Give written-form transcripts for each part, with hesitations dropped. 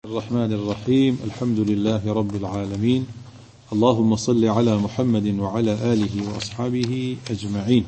الرحمن الرحيم. الحمد لله رب العالمين. اللهم صل على محمد وعلى آله وأصحابه أجمعين.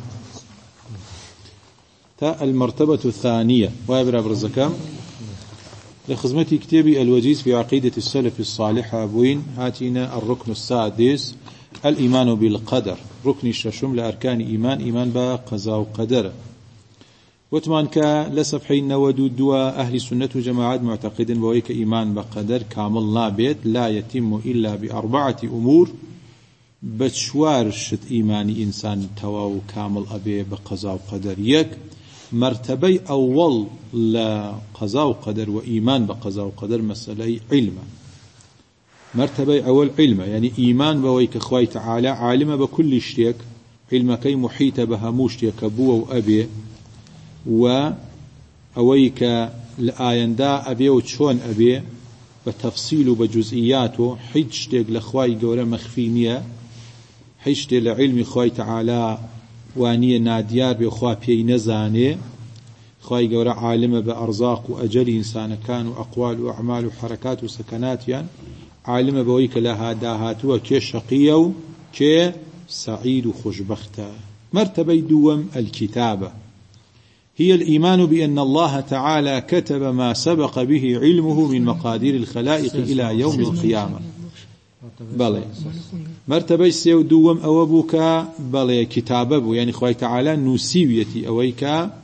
المرتبة الثانية وابر برزكام لخدمة كتابي الوجيز في عقيدة السلف الصالح أبوين. هاتينا الركن السادس الإيمان بالقدر، ركن الششم لأركان إيمان بقضاء وقدر. وتمان لصفحين نودود دوا أهل السنة جماعات معتقد بويك إيمان بقدر كامل نابت لا يتم إلا بأربعة أمور. بشوار شت إيمان إنسان تواو كامل أبي بقضاء وقدر. يك مرتبي أول لقضاء وقدر وإيمان بقضاء وقدر مسألة علم. مرتبي أول علم يعني إيمان بويك خواي تعالى عالم بكل شيء، علم كي محيط بهموش يكبوه وأبي و أويك لآيندا أبي وشون أبي بتفصيل بجزئياته حجتك لخواي قورا مخفينية، حجتك لعلم خواي تعالى وانية ناديار بخوا بي نزاني. خواي قورا عالم بأرزاق وأجل إنسان كان وأقوال وأعمال وحركات وسكنات، يعني عالم بويك لها داهاتوا كي شقية وكي سعيد وخشبخته. مرتبة دوم الكتابة هي الإيمان بأن الله تعالى كتب ما سبق به علمه من مقادير الخلائق إلى يوم القيامة. بلى مرتبة سيو دوم أوبوك بلى كتابه يعني خوي تعالى نسيويتي أويك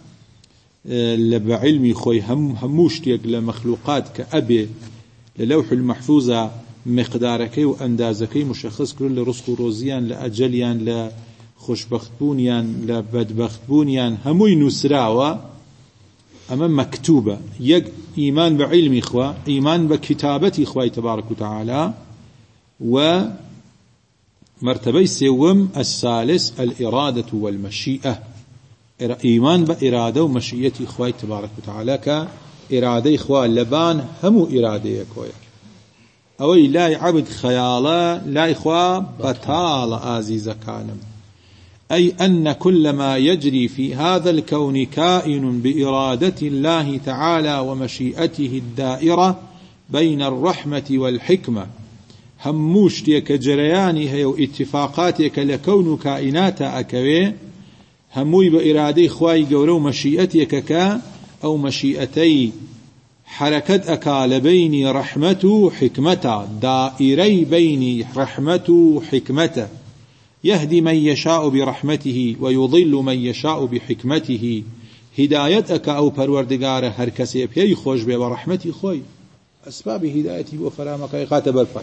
لبعلمي خوي هموشتيك لمخلوقات كأبي للوح المحفوظة مقدارك وأندازك مشخص كل رزق روزيان لأجليان خوشبختبونيان لبدبختبونيان هموي نسراوة أما مكتوبة. يك إيمان بعلم إخوة، إيمان بكتابة إخوة تبارك وتعالى. ومرتبة سيوم الثالث الإرادة والمشيئة، إيمان بإرادة ومشيئة إخوة تبارك وتعالى. كإرادة إخوة لبان همو إرادة إخوة أوي لا يعبد خيالا لا إخوة بطال عزيز كانم، أي أن كل ما يجري في هذا الكون كائن بإرادة الله تعالى ومشيئته الدائرة بين الرحمة والحكمة. هموشتك جريانها واتفاقاتك لكون كائنات أكوي هموي بإرادة خواي قولو مشيئتك أو مشيئتي حركة أكال بين رحمة حكمة، دائري بين رحمة حكمة. يهدي من يشاء برحمته ويضل من يشاء بحكمته. هدايتك أو پروردگار هر کسی پی خوش به رحمتی خوی أسباب هدايته وفرامك يقاتب الفاي.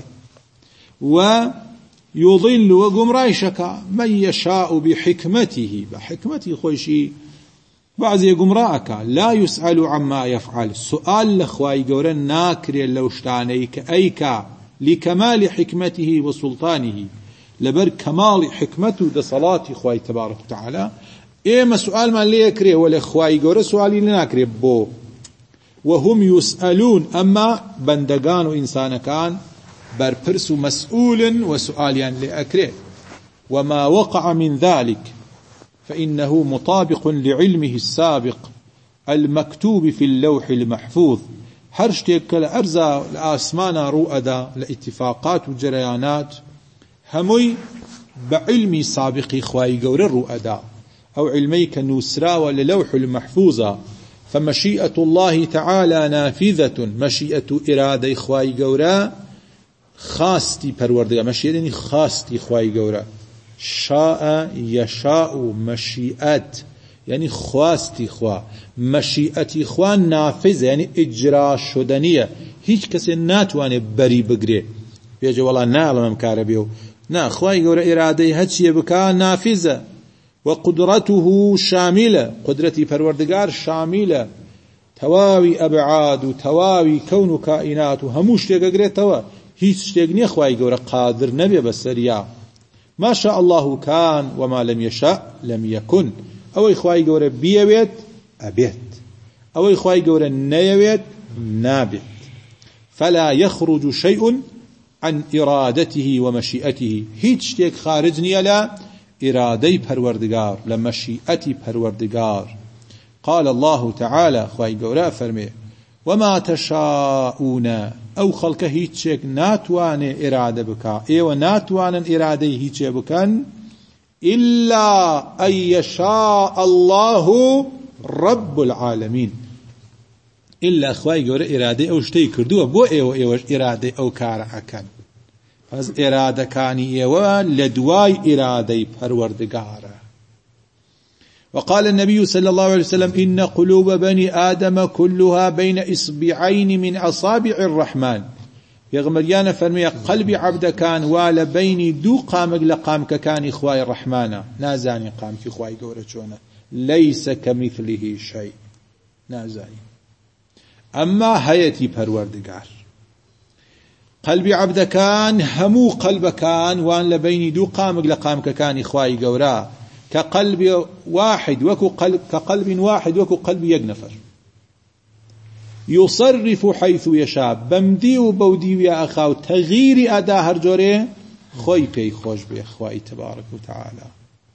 ويضل وقمرايشك من يشاء بحكمته، بحكمته خوشي بعض قمراءك لا يسأل عما يفعل. سؤال لخواي قورا ناكري لوشتانيك أيك لكمال حكمته وسلطانه لبر كمال حكمته ده صلاة خواي تبارك وتعالى. إما سؤال ما ليه يكري ولا خواي قورا سؤالي لناكري بو. وهم يسألون أما بندقان وإنسان كان برپرس مسؤول وسؤاليان لأكري. وما وقع من ذلك فإنه مطابق لعلمه السابق المكتوب في اللوح المحفوظ. هرشتك لأرزا لآسمان رؤدا لاتفاقات وجريانات هموي بعلمي سابق خواي قور الرؤدا أو علميك نسرا وللوح المحفوظة. فمشيئة الله تعالى نافذة، مشيئة إرادة خواي قورا خاستي پروردگار، مشيئة يعني خاستي خواي قورا. شاء يشاء مشيئة يعني خواستي خوا، مشيئتي خوا نافذة يعني إجراء شدنية. هيج كسي ناتواني بري بقري بيجي والله نعلم كاربيو نا خواي قول إرادي هاتشي بكا نافذة. وقدرته شاملة، قدرتي پروردگار شاملة تواوي أبعاد وتواوي كون كائنات وهموش تيقى توا هيج تيقني خواي قول قادر نبي بسريا. ما شاء الله كان وما لم يشاء لم يكن. أو إخواي قول بيويت أبيت، أو إخواي قول نيويت نابت. فلا يخرج شيء عن إرادته ومشيئته. هيج تيك خارجني لا إرادي پروردگار لمشيئتي پروردگار. قال الله تعالى خواهي قولا فرمي وما تشاءون او خلق هیچ ناتوان اراده بکا ایو ناتوان اراده هیچ بکن الا ان يشاء الله رب العالمين الا خوای گەورە اراده او شتەی کردووە بۆ ئێوەش اراده او کارە ئەکەن پس ئێرادەکانی ئێوە لە دوای ئێرادەی پەروەردگارە. وقال النبي صلى الله عليه وسلم إن قلوب بني آدم كلها بين إصبعين من أصابع الرحمن. يغمريان فرمي قلب عبد كان ولا بين دو قامك لقامك كان إخواي الرحمن نازاني قامك إخواي قورتشونا ليس كمثله شيء نازاني. أما هيتي پروردگار قلبي عبد كان همو قلب كان وان لبين دو قامك لقامك كان إخواي قورا كقلب واحد كقلب واحد وكو قلب يقنفر يصرف حيث يشاء بمدي وبودي يا أخاو تغيير أدا هرجوري خوي بي خوش بي خوي تبارك وتعالى.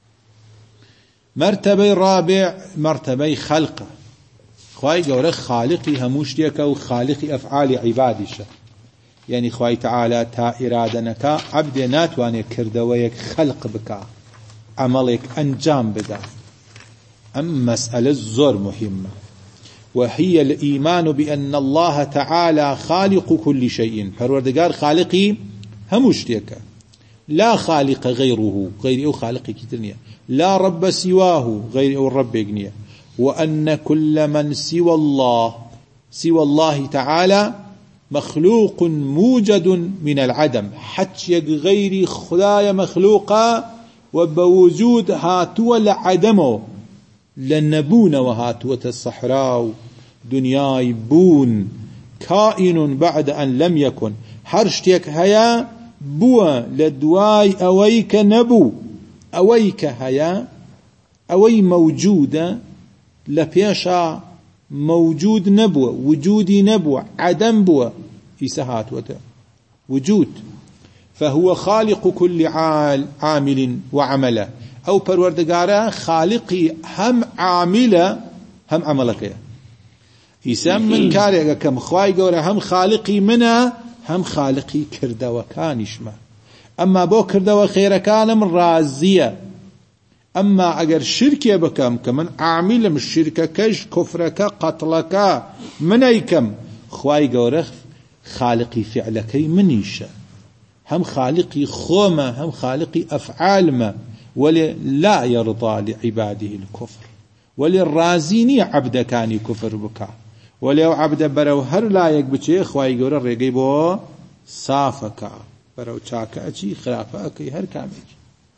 مرتبة رابع مرتبة خلقه خوي قورا خالقي هموشتيك وخالقي أفعال عبادش يعني خوي تعالى تا إرادنك عبد ناتواني كردويك خلق بك عملك أنجام بدا. أما مسألة الزور مهمة وهي الإيمان بأن الله تعالى خالق كل شيء پروردگار خالقي هموشتيك لا خالق غيره غير أو خالق كتنية لا رب سواه غير أو الرب يقنية وأن كل من سوى الله تعالى مخلوق موجد من العدم حتى غير خدايا مخلوقا وبوجود هاتوا لعدمه لنبون وهاتوا الصحراء دنياي بون كائن بعد أن لم يكن هرشتك هيا بوا لدواي أويك نبو أويك هيا أوي موجودة لبيشا موجود نبوة وجودي نبوة عدم بوة إسهات وجود فهو خالق كل عامل وعمله أو پروردگاره خالقي هم عامله هم عملك إسام من كاري كم خواي قوله هم خالقي منا هم خالقي كردوا كانشما أما بو كردوا خير كان من رازية أما أجر شركة بكم كمن عامل مش شركة كش كفرك قتلك منيكم خواي قوله خالقي فعلك منيشة هم خالقي خوما هم خالقي أفعال ما ولا يرضى لعباده الكفر وللرازيني عبد كان كفر بك ولو عبد برو هر لايك بچه خواهي قول الرقي بو صافك برو چاكا اچي خلافك هر كامل.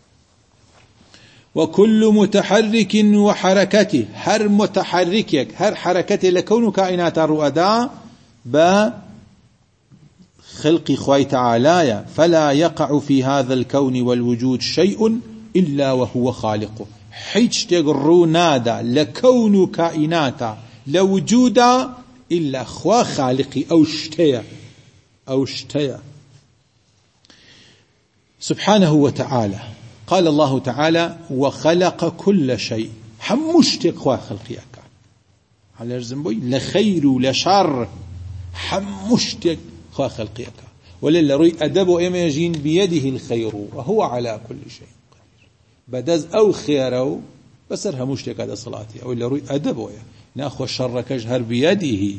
وكل متحرك وحركته هر متحركك هر حركته لكون كائنات الرؤداء خلق خوي تعالى فلا يقع في هذا الكون والوجود شيء إلا وهو خالقه حيث تقروا نادا لكون كائناتا لوجودا إلا خوا خالقي أو شتيا سبحانه وتعالى. قال الله تعالى وخلق كل شيء حمشتك خوا خلقيك على الزنبوي لخير لشر حمشتك خوا خلقيك ولله روي أدب إماجين بيده الخير وهو على كل شيء قدير بدز أو خيره بسر همشتك هذا صلاتي أو اللي روي أدب ناخذ شر كجهر بيده.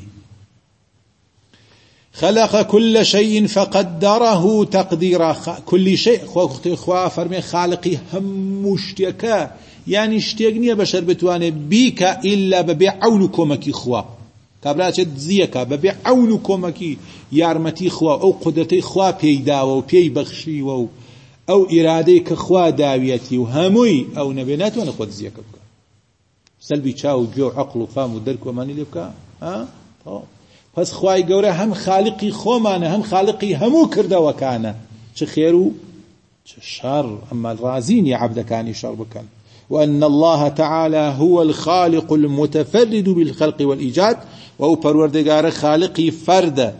خلق كل شيء فقدره تقديرا كل شيء خوا فرمي خالقي همشتك يعني اشتيقني بشر بتواني بيك إلا ببيعونكمك خوا كابرا چه زیکا ببی عون کمکی یارمتی خوا او قدرتی خوا پیدا و پی بخشی و او اراده که خوا داویتی و هموی او نبینات و نخود زیکا بکا سلبی چاو جو عقل و فهم و درک و مانی لبکا پس خوای گوره هم خالقی خومانه هم خالقی همو کرده وکانه چه خیرو چه شر اما الرازین یا عبدکانی شر بکن. وأن الله تعالى هو الخالق المتفرد بالخلق والإيجاد وهو پروردگار خالقي فرد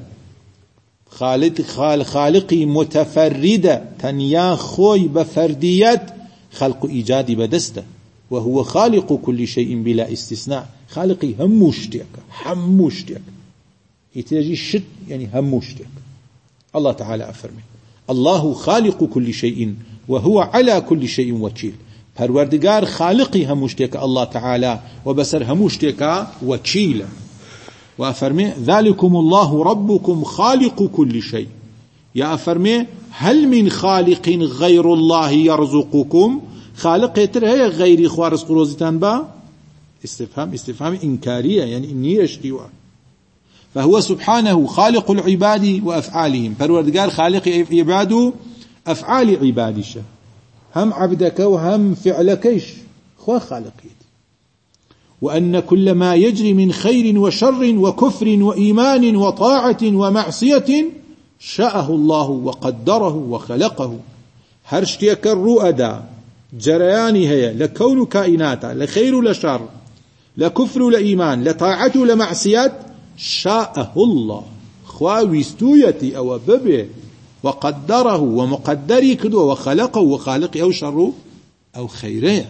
خالقي متفرد تنيا خوي بفرديات خلق إيجاد بدسته وهو خالق كل شيء بلا استثناء خالقي هموشتك يتجي شت يعني هموشتك. الله تعالى أفرمي الله خالق كل شيء وهو على كل شيء وكيل. پروردگار خالقي هموشتك الله تعالى وبسر هموشتك وكيل. وأفرمي ذلكم الله ربكم خالق كل شيء. يا أفرمي هل من خالق غير الله يرزقكم؟ خالق يتر هي غيري خوارز قروزتان با استفهام إنكارية يعني إني يشتيوا. فهو سبحانه خالق العباد وأفعالهم. پروردگار خالق عباد أفعال عبادش هم عبدك وهم فعلكيش خوا خالقيت. وأن كل ما يجري من خير وشر وكفر وإيمان وطاعة ومعصية شاءه الله وقدره وخلقه. هرشتيك الرؤدا جرياني هي لكون كائناتا لخير لشر لكفر لإيمان لطاعة لمعصيات شاءه الله خواويستويتي أو ببه وقدره ومقدري كدو وخلقه وخالق أو شر أو خيره.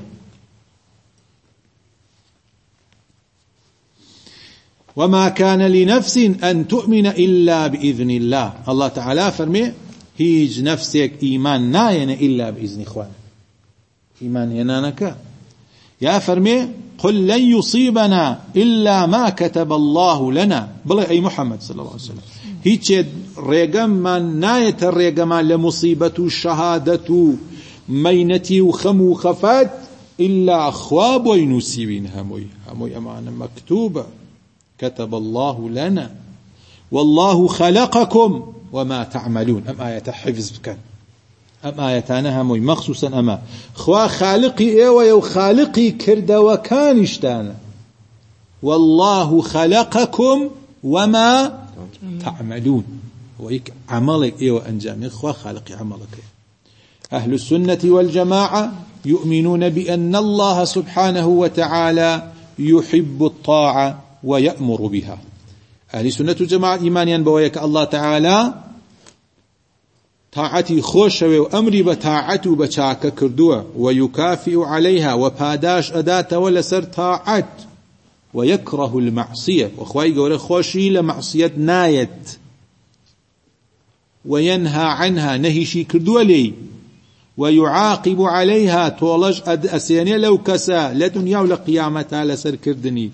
وما كان لنفس أن تؤمن إلا بإذن الله. الله تعالى فرمي هيج نفسك إيمان ناين إلا بإذن إخوان إيمان ينانك. يا فرمي قل لن يصيبنا إلا ما كتب الله لنا. بلى أي محمد صلى الله عليه وسلم هيج ريقم من ناية الريقم لمصيبة الشهادة مينتي وخمو خفات إلا أخواب وينسيبين هموي أمانة مكتوبة كتب الله لنا والله خلقكم وما تعملون. أم آية حفظ بكن أم آياتنا هموي مخصوصا أما خوا خالقي إيوة وخالقي كرد وكانشتانا والله خلقكم وما تعملون. ويك عملك إيوة أنجامي خوا خالقي عملك. أهل السنة والجماعة يؤمنون بأن الله سبحانه وتعالى يحب الطاعة ويأمر بها. أهل السنة والجماعة إيمانيا بويك الله تعالى طاعتي خوش وأمري بطاعته بچاك كردوه ويكافئ عليها وباداش أداة ولسر طاعت ويكره المعصية وخواي قوله خوشي لمعصية نايت وينهى عنها نهيشي كردوه لي ويعاقب عليها طولج أسياني لو كسا لدنيا ولقيامتها لسر كردني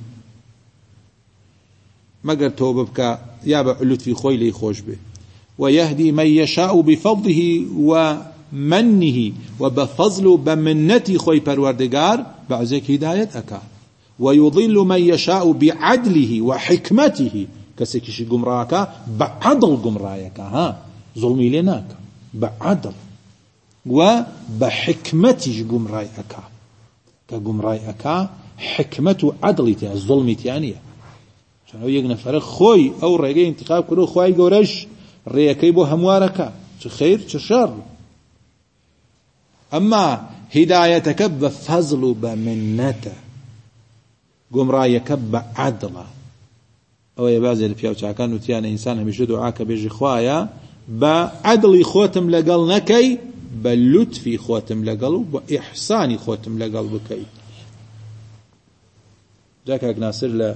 مگر توبه بك يا بعلت في خوي لي خوش به. ويهدي من يشاء بفضله ومنه وبفضل بمنتي خوي پروردگار بعزك هداية أكا. ويضل من يشاء بعدله وحكمته كسكش قمراك بعدل قمرايك ها ظلمي لناك بعدل وبحكمتي قمرايك كقمرايك حكمة عدلتي الظلمي تانية شنو يجنا فرق خوي أو رجع انتخاب كله خوي جورش ريكي بو هموارك خير شر. أما هدايتك بفضل بمنته قمرايك بعدله أو يبازل الفياو شاكان وتيانا إنسان هم يشدو عاك بيجي خوايا بعدل خوتم لقل نكي بلطفي خوتم لقل وإحساني خوتم لقل بكي. جاك ناصر ل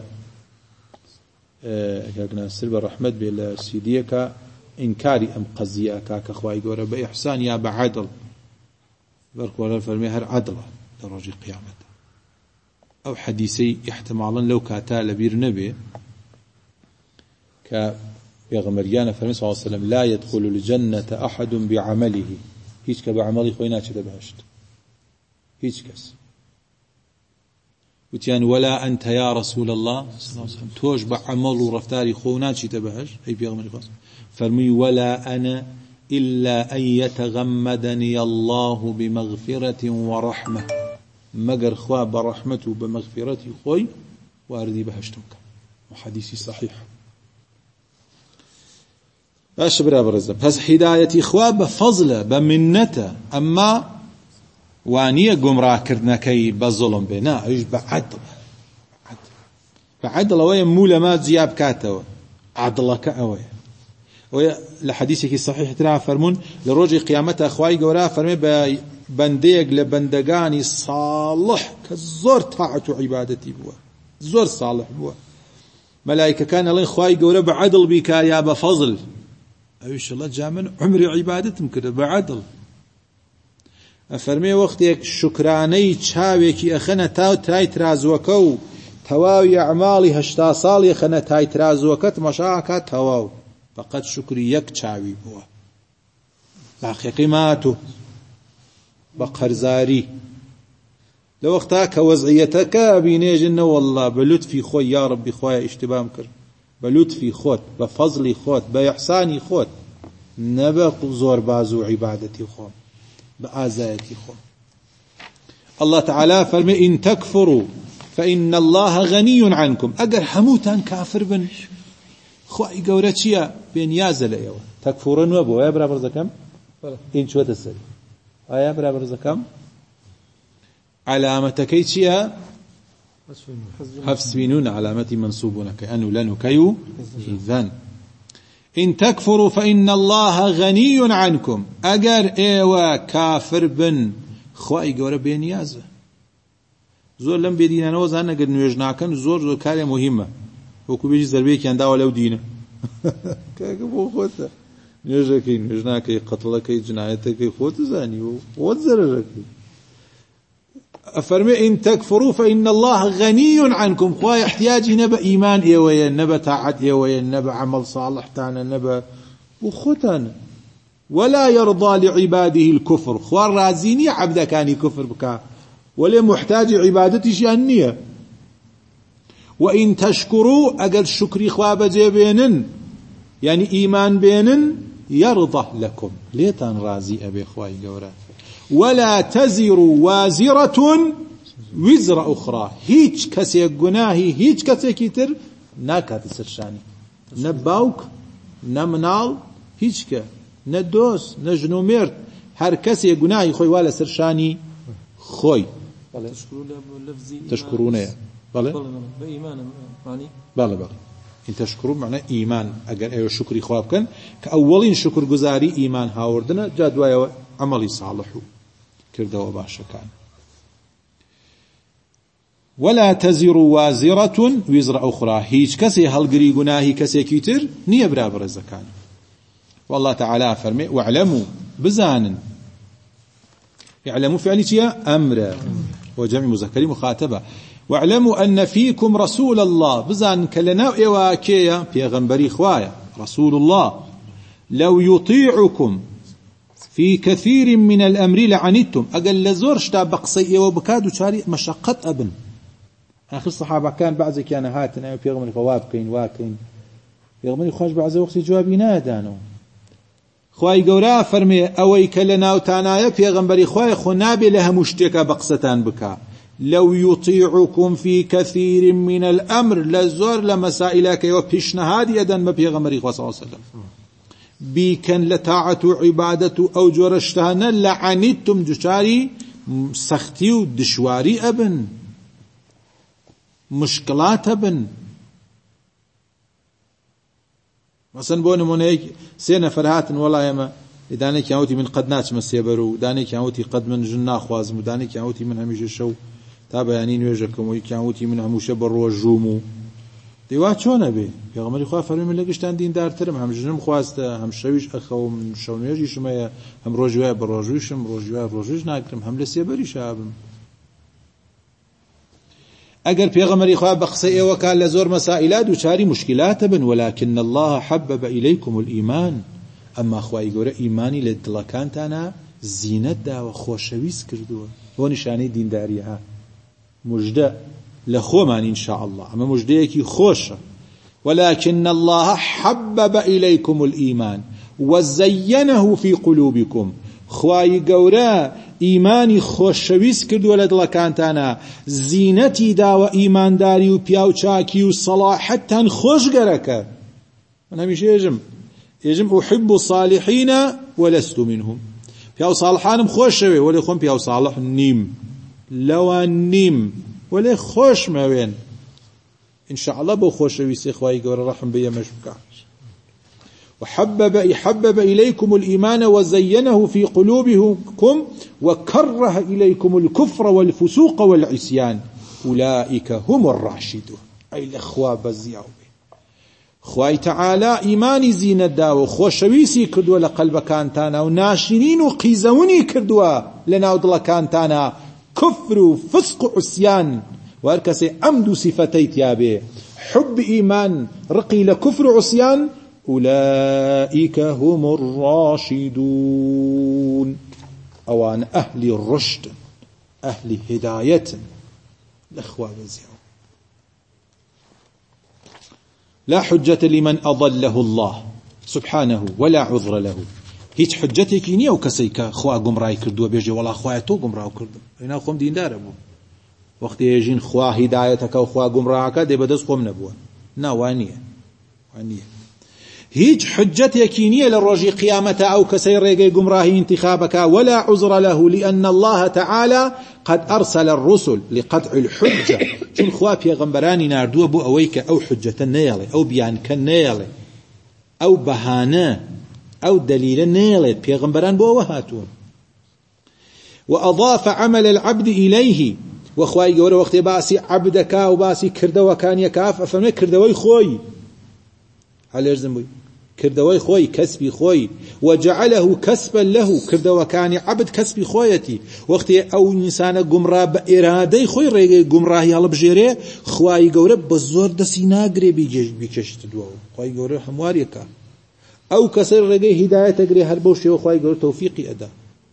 كاكنا السلب الرحمة بالسيديك إنكاري أم قزية كاك خواي قورة بإحسان يا بعدل برك ولا فرميهر عدلة درجة قيامة. أو حديثي احتمالا لو كاتا لبير نبي كبيغمريانا فرمي صلى الله عليه وسلم لا يدخل الجنة أحد بعمله هيش كبعملي خويناتش دبهشت هيش كس وتيان ولا أنت يا رسول الله صلى الله عليه وسلم توج بعمل ورفتاري خوناتشي تبهش أي بيغمر خاص فرمي ولا أنا إلا أن يتغمدني الله بمغفرة ورحمة مقر خوا برحمته بمغفرته خوي وأردي بهشتمك. وحديثي صحيح باش برابر الزب بس هدايتي خوا بفضله بمنته أما وانية قمرا كردنكي بظلم بنا ايش بعدل ويا مولمات زياب كاتوا عدلك اوي ويا لحديثك الصحيح ترى فرمون لروج قيامته اخواي قورا فرمي بنديق لبندقاني صالح كزور طاعة عبادتي بوا زور صالح بوا ملائكة كان الله خواي قورة بعدل بك يا بفضل أيش الله جامن عمري عبادتهم كده بعدل أفرمي وقتك شكراني تشاويكي أخنا تاو تاي ترازوكو تواوي أعمالي هشتا صالي أخنا تاي ترازوكت مشاعكا تواو فقط شكري يك تشاوي بوا باقي قيماته بقرزاري لو وقتك وضعيتك بينيج إنه والله بلطفي خوي يا ربي خوي اشتباه مكر بلطفي خوت بفضلي خوت بإحساني خوت نبق زور بازو عبادتي خوت بآزايتي خوت الله تعالى فرمي إن تكفروا فإن الله غني عنكم أجر حموتان كافر بن خوي قورتشيا بين يازل أيوة تكفرون وابو يا برابر زكام إن شو تسأل يا برابر زكام علامة كيتشيا حفصبينون علامة منصوبون كأنه لن كيو إذن إن تكفروا فإن الله غني عنكم أجر إيوا كافر بن خواهي قورة بين يازة زور لم بيدينا نوزانا قد نوجناكن زور كاري مهمة وكو بيجي زربيك ينداوا لو دينا كاكبو خوتا نوجناكي نوجناكي قتلكي جنايتكي خوت زاني وزرركي أفرمي إن تكفروا فإن الله غني عنكم خواهي احتياجي نبا إيمان إيويا نبا تاعت إيويا نبا عمل صالح تانا نبا وختانا ولا يرضى لعباده الكفر خوار رازيني عبدا كان كفر بكا ولا محتاج عبادتي شأنية وإن تشكروا أقل شكري خواب جيبينن يعني إيمان بينن يرضى لكم ليتان رازي أبي خواهي قورا ولا تزر وازرة وزر أخرى هيج كسي قناهي هيج كسي كتر ناكات سرشاني نباوك نمنال هيج كا ندوس نجنومير هر كسي قناهي خوي ولا سرشاني خوي تشكرون يا بله بإيمان معني بله إن تشكرون معناه إيمان أجر أيوة شكري خواب كان كأولين شكر جزاري إيمان هاوردنا جدوا عملي صالحو كردوا باشا كان ولا تزر وازرة وزر أخرى هيج كسي هالقري قناهي كسي كيتر نية برابر الزكاة والله تعالى فرمي واعلموا بزانا يعلموا فعلي شيء أمر وجمع مذكر مخاطبة واعلموا أن فيكم رسول الله بزان كلنا إيواكيا بيغنبري خوايا رسول الله لو يطيعكم في كثير من الأمر لعنتم أقل لزور شتا بقصي وبكادو شاري مشقة أبن آخر الصحابة كان بعضي كان هاتنا بيغمري خواب كين واكين بيغمري خوش بعضي وقت جوابي نادانو خواهي قورا فرمي أوي كلنا وتانايا بيغمري خواهي خنابي لها مشتكى بقصتان بكا لو يطيعكم في كثير من الأمر لزور لمسائلك وبيشنهاد يدن ما بيغمري خواه صلى الله عليه وسلم بيكن لطاعة عبادة أو جورشتهن لعنتم جشاري سختي ودشواري أبن مشكلات أبن مثلا بون منيك سينا فرهات والله يما دانيك يعوتي من قد ناس مسيبرو دانيك يعوتي قد من جنا خوازم دانيك يعوتي من هميش الشو تابع يعني نوجكم ويعوتي من هموش برو الجومو دیوات چۆنە بێ پێغەمبەری خوا فەرمووی لە گشتان دیندارترم هەم ژنم خواستە هەم شەویش ئەخەوم شەونێژیشمەیە هەم ڕۆژوای بە ڕۆژویشم ڕۆژوای ڕۆژویش ناکرم هەم لە سێبەریش ئابم ئەگەر پێغەمبەری خوا بە قسەی ئێوەکە لە زۆر مەسائلات دووچاری مشکلاتە بن ولكن الله حبب إليكم الإيمان ئەمما خوای گەورە ئیمانی لە دڵەکانتانە زینەت داوە خۆشەویست کردووە بۆ نیشانەی دینداریە مژدە لخومان إن شاء الله أما مجديكي خوشة ولكن الله حبب إليكم الإيمان وزينه في قلوبكم خواي قورا إيماني خوشويس كرد ولد لكانتانا زينتي داو إيمان داري وبياو چاكي وصلاحتا خوش قركا أنا مش يجم أحب الصالحين ولست منهم بياو صالحانم خوشوي وليخون بياو صالح نيم لو نيم ولی خوش موین إن شاء الله بو خوشويسي خواهي قول رحم بي مشبكا وحبب إليكم الإيمان وزينه في قلوبكم وكره إليكم الكفر والفسوق والعصيان أولئك هم الراشدون أي الأخوة بزيعوا به خوای تعالی ایمانی زینت داوە خۆشەویستی کردووە لە قەلبەکانتانە و ناشرین و قیزەونی کردووە لە ناو دڵەکانتانە کفر و فسق و عصیان و هەر کەسێ ئەم دوو سیفەتەی تیابێ حب ئیمان ڕقی لە کفر و عصیان أولئك هم الراشدون أوان أهل الرشد أهل هداية الأخوة بزيو لا حجة لمن أضله الله سبحانه ولا عذر له هیچ حجتێکی نییە و کەسەی کە خوا گومڕای کردووە بێژێ وەڵا خوایە تۆ گومڕاو کردم ئەینا خۆم دیندارە بوو وەختی ێژین خوا هیدایەتەکە و خوا گومڕاکە دێ بەدەست خۆم نەبووە ناوانیە وانیە هیچ حجتێکی نییە لە ڕۆژی قیامەتە ئەو کەسەی ڕێگەی گومڕاهی انتخابەکە ولا عذر له لأن الله تعالى قد أرسل الرسل لقطع الحجة چون خوا پێغەمبەرانی ناردووە بۆ ئەوەی کە ئەو حجەتە نەیەڵێ ئەو بیانکە نەیەڵێ ئەو بەهانە ئەو دلیلە نەیەڵێت پێغەمبەران بۆ ئەوە هاتووە وأضاف عمل العبد إليه وخواي گەورە وەختێ باسی عەبدەکە و باسی کردەوەکانیەکە ئەفەرمێ کردەوەی خۆی هەلێرزم بووی کردەوەی خۆی کەسبی خۆی وجعله كسبا له کردەوەکانی عەبد کەسبی خۆیەتی وەختێ ئەو ئینسانە گومڕا بە ئێرادەی خۆی ڕێگەی گومڕاهی هەڵبژێرێ خوای گەورە بە زۆر دەستی ناگرێ بیکەشتە دووە خوای گەورە هەمواریەکە ئەو کەسەی ڕێگەی هیدایەتە گرێ هەر بەو شێوە خوای گەورە تەوفیقی ئەدا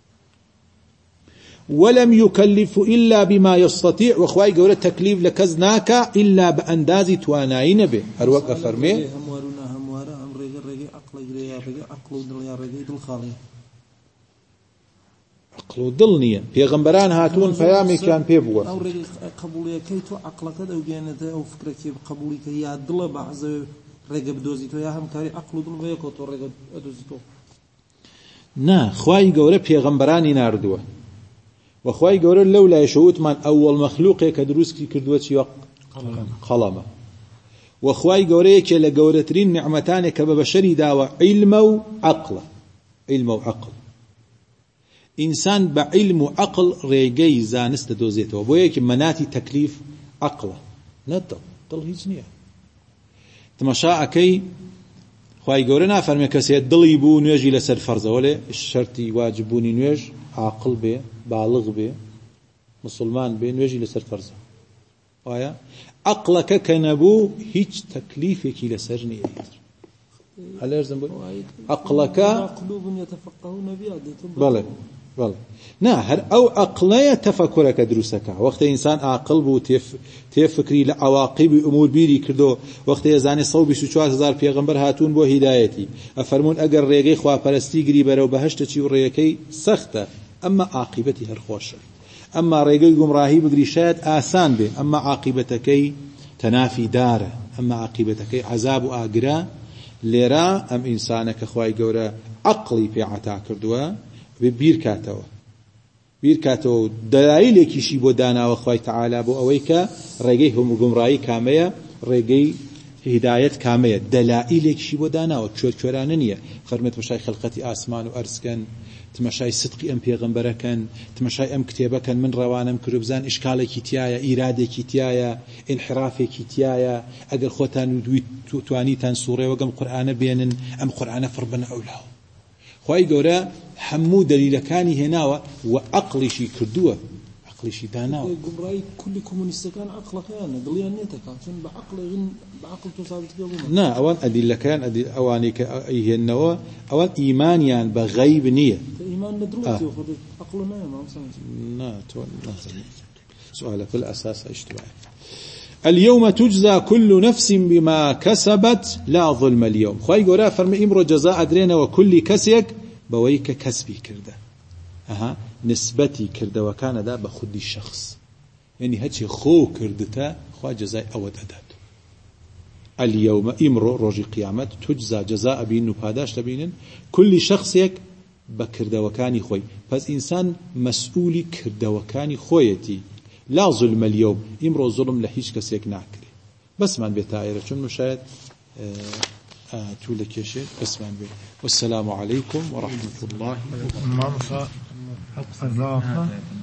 ولم يكلف إلا بما يستطيع وخواي قولة تكليف لكز ناكا إلا بأندازي تواناي نبي هروك أفرمي هموارنا هموارا أم رجي عقل يا رجي عقل دل يا رجي دل خالي عقل دل نية پیغمبران هاتون فيامي كان بيبوا أو رجي قبولي كيتو عقلك أو جانته أو فكرك قبولي كي يا دل بعض رجي بدوزي تو يا هم كاري عقل دل وياكو تو رجي بدوزي تو نا خواي قولة پیغمبراني ناردوه وخواي قولوا لولا يشوت من أول مخلوق كدروسكي كردوتي قلمة وخواي قولوا كي لقولترين نعمتان كببشري داوى علم وعقل علم وعقل إنسان بعلم وعقل ريقي زانست دوزيته وبويك مناتي تكليف عقله ندل دل هيجنية تمشاء كي خواي قولنا فرمي كسي دل يبو نيجي لسر فرزة ولا الشرطي واجبوني نيج عاقل به بالغ به مسلمان به نوێژی لەسەر فەرزە ئایا عەقڵەکە کە نەبوو هیچ تەکلیفێکی لەسەر نییە هەلێرزم بوو عەقڵەکە بەڵێ بەڵێ نا هەر ئەو عەقڵەیە تەفەکورەکە دروستەکە وەختە ئینسان عاقڵ بوو تێفکری لە عەواقیبی ئومور بیری کردو وەختە ئەزانێ 124,000 پێغەمبەر هاتوون بۆ هیدایەتی ئەفەرموون ئەگەر ڕێگەی خواپەرستی گری بەرەو بەهەشتەچی و ڕێگەکەی سەختە أما عاقبتي هرخوش أما رجل جمراهي بقري شاد آسان به أما عاقبتك تنافي داره أما عاقبتك عذاب وآجرا لرا أم إنسانك خواي جورا عقلي في عتا كردوا بيركاتو دلائل كيشي بودانا وخواي تعالى بو أويك رجيهم جمراهي كامية رجي هداية كامية دلائل كيشي بودانا وتشورانية فرمت مشاي خلقتي آسمان وأرسكن تمشای صدقی ام پیغمبرکن تمشای ام کتابکن من روانم کربزان اشکالێکی تایە ئیرادێکی تایە انحرافێکی تایە ئەگەر خۆتان توانیتان سوورێ وەگەم قورئانە بێنن ئەم قورئانە فڕبن ئەولاو خوای گەورە هەموو دلیلەکانی هێناوە و عەقڵیشی کردووە عەقڵیشی داناوە گومڕایی کولی کۆمونیستەکان عەقڵەکەیانە دڵیان نێتەکە چون بعقل تو ثابت قبول نا اوان ادلكان اواني كايهنوا اوان ايمانيان بغيب نيه ايمان ندرتي وخذ عقلنا ما نا تو سؤال في الاساس اجتماعي اليوم تجزى كل نفس بما كسبت لا ظلم اليوم خوي غورا فرمي امر جزاء ادرينا وكل كسيك بويك كسبي كرده نسبتي كرده وكان ده بخد الشخص يعني هاتي خو كردته خو جزاء اود ادات اليوم امرو روج قيامت تجزى جزاء بين پاداش تبينن كل شخصك بكردوكاني خوي پس انسان مسؤولي كردوكاني خويتي لا ظلم اليوم امرو ظلم لهيش كسيك ناكري بس من بتايره چون مشاهد تولكيشه بس من والسلام عليكم ورحمه الله وبركاته